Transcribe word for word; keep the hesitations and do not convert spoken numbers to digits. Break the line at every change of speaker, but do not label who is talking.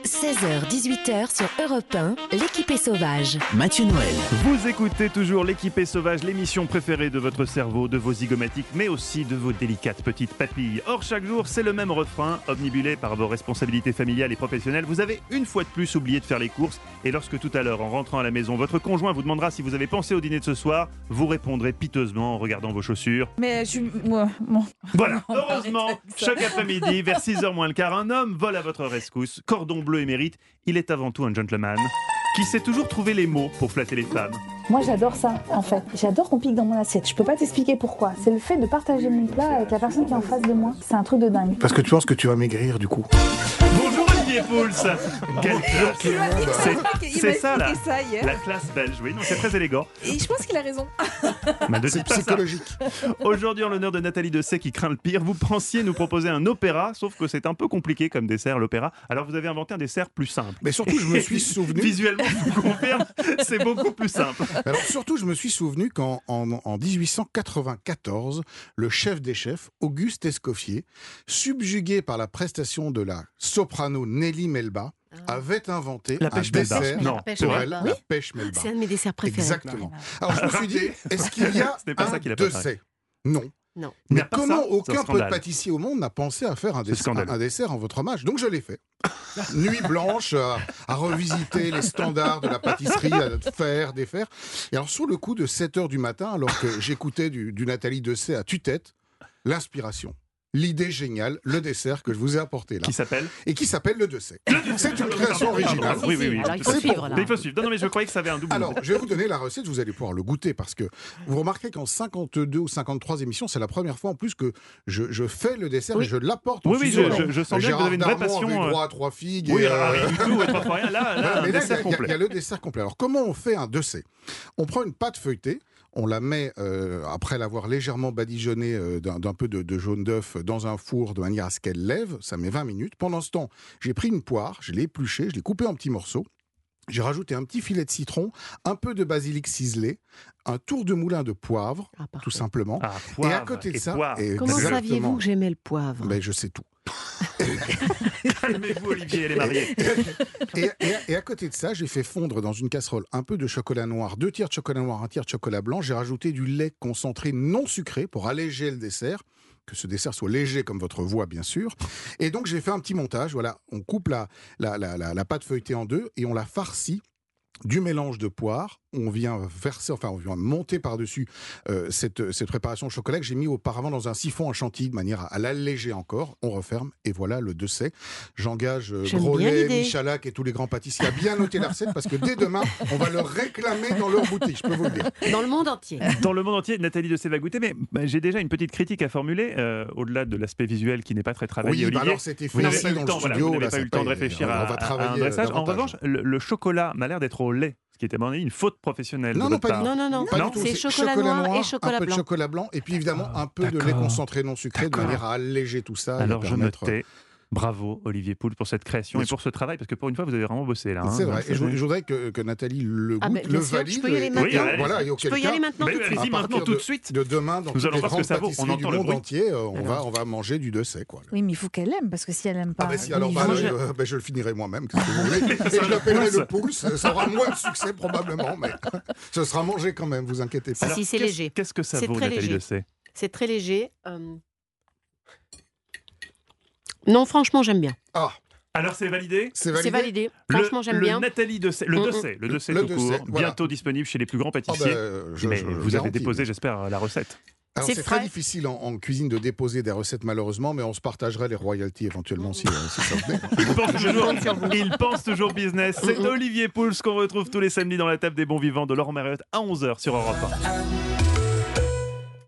seize heures dix-huit heures sur Europe un, l'équipée sauvage.
Mathieu Noël.
Vous écoutez toujours l'équipée sauvage, l'émission préférée de votre cerveau, de vos zygomatiques, mais aussi de vos délicates petites papilles. Or, chaque jour, c'est le même refrain. Omnibulé par vos responsabilités familiales et professionnelles, vous avez une fois de plus oublié de faire les courses. Et lorsque tout à l'heure, en rentrant à la maison, votre conjoint vous demandera si vous avez pensé au dîner de ce soir, vous répondrez piteusement en regardant vos chaussures.
Mais je... Moi, bon.
Voilà, heureusement, chaque après-midi, vers six heures moins le quart, un homme vole à votre rescousse, cordon bleu émérite. Il est avant tout un gentleman qui sait toujours trouver les mots pour flatter les femmes.
Moi j'adore ça en fait, j'adore qu'on pique dans mon assiette, je peux pas t'expliquer pourquoi. C'est le fait de partager mon plat avec la personne qui est en face de moi, c'est un truc de dingue.
Parce que tu penses que tu vas maigrir du coup.
Bonjour Olivier Pouls. Quelle classe. C'est, c'est ça là,
ça hier.
la classe belge, oui, non, c'est très élégant.
Et je pense qu'il a raison.
Bah, ne
C'est
dites pas ça.
psychologique.
Aujourd'hui en l'honneur de Nathalie Dessay qui craint le pire, vous pensiez nous proposer un opéra, sauf que c'est un peu compliqué comme dessert l'opéra, alors vous avez inventé un dessert plus simple.
Mais surtout, je me suis souvenu.
Visuellement, je vous confirme, c'est beaucoup plus simple.
Alors surtout, je me suis souvenu qu'en en, en dix-huit cent quatre-vingt-quatorze, le chef des chefs, Auguste Escoffier, subjugué par la prestation de la soprano Nelly Melba, avait inventé
La
un
pêche Melba.
dessert
Non,
La pêche
c'est
pour
vrai.
elle,
Oui.
la pêche Melba.
C'est un de mes desserts préférés.
Exactement. Alors je me suis dit, est-ce qu'il y a
Ce n'est pas
un
ça qu'il a
de
préparé.
ces Non.
Non.
Mais
Mais
à part
comment
ça, c'est un
aucun
scandale.
pâtissier au monde n'a pensé à faire un,
C'est
dessert,
scandaleux.
un dessert en votre hommage? Donc je l'ai fait. Nuit blanche, à, à revisiter les standards de la pâtisserie, à faire, défaire. Et alors sur le coup de sept heures du matin, alors que j'écoutais du, du Nathalie Dessay à tue-tête, l'inspiration. L'idée géniale, le dessert que je vous ai apporté là.
Qui s'appelle
Et qui s'appelle le Dessay. C'est une création originale.
Oui, oui, oui.
Alors il faut
C'est
suivre
pour-
là.
Mais il faut suivre. Non, non, mais je croyais que ça avait un double.
Alors, je vais vous donner la recette, vous allez pouvoir le goûter parce que vous remarquez qu'en cinquante-deux ou cinquante-trois émissions, c'est la première fois en plus que je, je fais le dessert
Oui.
et je l'apporte.
Oui,
au
oui,
studio.
je- je- je sens bien que vous
Gérard
avez une vraie
Darmon
passion,
avait
euh,
droit à trois figues.
Oui,
et,
alors
euh,
rien du tout, trois fois rien. Là, là,
voilà,
un
mais là, il y,
dessert
a- il y a-
complet.
il y a le dessert complet. Alors, comment on fait un Dessay? On prend une pâte feuilletée. On la met, euh, après l'avoir légèrement badigeonnée euh, d'un, d'un peu de, de jaune d'œuf dans un four de manière à ce qu'elle lève. Ça met vingt minutes. Pendant ce temps, j'ai pris une poire, je l'ai épluchée, je l'ai coupée en petits morceaux. J'ai rajouté un petit filet de citron, un peu de basilic ciselé, un tour de moulin de poivre,
Ah, parfait.
tout simplement.
Ah,
Et
poivre
à côté de
et
ça,
poivre.
et
Comment
exactement.
saviez-vous que j'aimais le poivre?
Ben, je sais tout.
Calmez-vous, Olivier, elle est mariée.
Et, et- et à côté de ça, j'ai fait fondre dans une casserole un peu de chocolat noir, deux tiers de chocolat noir, un tiers de chocolat blanc. J'ai rajouté du lait concentré non sucré pour alléger le dessert, que ce dessert soit léger comme votre voix, bien sûr. Et donc, j'ai fait un petit montage. Voilà, on coupe la, la, la, la, la pâte feuilletée en deux et on la farcit du mélange de poire. On vient verser, enfin, on vient monter par-dessus euh, cette, cette préparation au chocolat que j'ai mis auparavant dans un siphon à chantilly de manière à, à l'alléger encore. On referme et voilà le Dessay. J'engage euh,
J'aime bien
Grolet,
l'idée.
Michalak et tous les grands pâtissiers à bien noter la recette parce que dès demain, on va le réclamer dans leur boutique, je peux vous le dire.
Dans le monde entier.
Dans le monde entier, Nathalie Dessay va goûter, mais bah, j'ai déjà une petite critique à formuler, euh, au-delà de l'aspect visuel qui n'est pas très travaillé,
Oui, bah
Olivier.
alors c'était
Vous
fait
n'avez
ici
pas eu
dans
le
le
temps, voilà,
studio.
vous n'avez
là,
pas eu
ça
le temps de
paye.
réfléchir
on
à,
va
à un
travailler
dressage. En
davantage.
revanche, le, le chocolat m'a l'air d'être au lait, ce qui est à mon avis une faute professionnelle.
Non,
de
non,
votre
pas
part.
du
Non, non, non.
Pas
Non,
du tout,
c'est chocolat noir et chocolat
un peu de
blanc.
chocolat blanc et puis évidemment un peu de lait
d'accord.
concentré non sucré de
D'accord.
manière à alléger tout ça. et
Alors
à
je
permettre-
notais. Bravo Olivier Pouls pour cette création
Mais
et pour ce travail, parce que pour une fois vous avez vraiment bossé là. hein.
C'est vrai.
Ça,
Et je,
c'est-
je voudrais que, que Nathalie le goûte,
Ah, mais bien
le
sûr, je
valide.
peux y aller
et-
maintenant.
Oui,
et
allez,
voilà, et
Je
auquel
peux y
cas,
aller maintenant
Mais
tout de
oui,
suite.
allez-y
à
maintenant
partir
tout de
de-
suite.
De demain, dans
Nous
toutes
allons
les
voir ce que
grandes
ça vaut. On
pâtisseries du
entend le
monde
bruit.
entier, euh, on,
Alors.
va, on va manger du Dessay, quoi.
Oui, mais il faut qu'elle aime, parce que si elle aime pas...
Ah ben si, alors
oui,
bah,
moi,
je,
je-
euh, ben, je le finirai moi-même, qu'est-ce que vous voulez.
Ça
Et
sera
je
le
l'appellerai
pouce.
le pouce. Ça aura moins de succès probablement, mais ce sera mangé quand même, vous inquiétez pas.
Alors,
si, c'est
qu'est-ce-
léger.
Qu'est-ce que ça
C'est
vaut
très
Nathalie
léger.
Dessay?
C'est très léger. euh. Non, franchement, j'aime bien.
Ah,
Alors c'est validé.
c'est validé.
C'est validé.
Le-
Franchement, j'aime
le
bien.
Nathalie Dessay, le
Mm, mm.
Dessay, le Dessay
Le
tout
Dessay,
court,
voilà.
bientôt disponible chez les plus grands
Ah
pâtissiers.
ben, je-
Mais
je
vous avez
garantis.
déposé, j'espère, la recette.
Alors
C'est
c'est très
frais.
difficile en, en cuisine de déposer des recettes malheureusement, mais on se partagerait les royalties éventuellement si, euh, si ça venait.
Il pense toujours,
compte sur vous.
il pense toujours business. C'est
Mm, mm.
Olivier Pouls qu'on retrouve tous les samedis dans la table des bons vivants de Laurent Mariotte à onze heures sur Europe un.